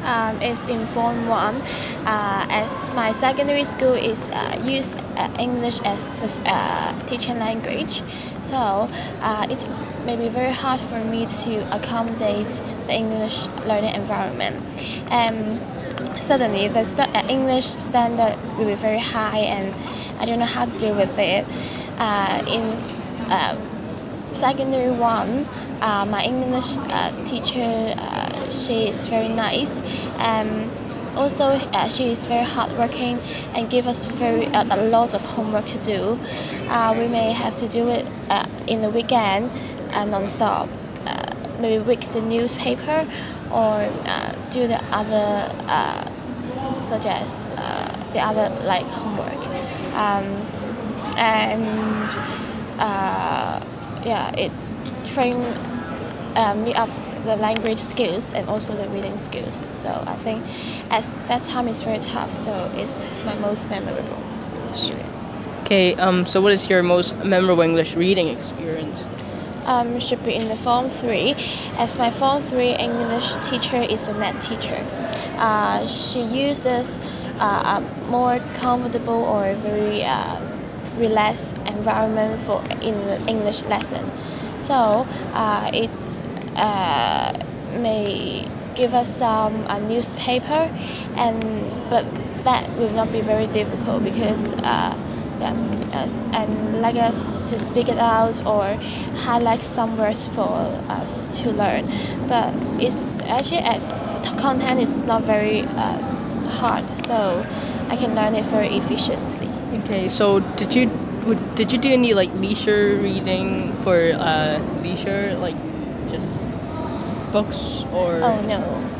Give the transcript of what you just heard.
is in Form 1, as my secondary school is used English as the teaching language. So it's maybe very hard for me to accommodate the English learning environment. And suddenly the English standard will be very high, and I don't know how to deal with it. In secondary one, my English teacher, she is very nice. Also, she is very hardworking and give us a lot of homework to do. We may have to do it in the weekend non-stop. Maybe read the newspaper or do the other such as the other like homework. And yeah, it train me up the language skills and also the reading skills. So I think at that time it's very tough. So it's my most memorable experience. Okay, so what is your most memorable English reading experience? Should be in the Form 3, as my Form 3 English teacher is a net teacher. She uses a more comfortable or very relaxed environment for in the English lesson. So it may give us some newspaper, but that will not be very difficult because yeah, and like us to speak it out or highlight some words for us to learn. But it's actually as the content is not very hard, so I can learn it very efficiently. Okay, so did you do any like leisure reading for leisure, like just books or? Oh no,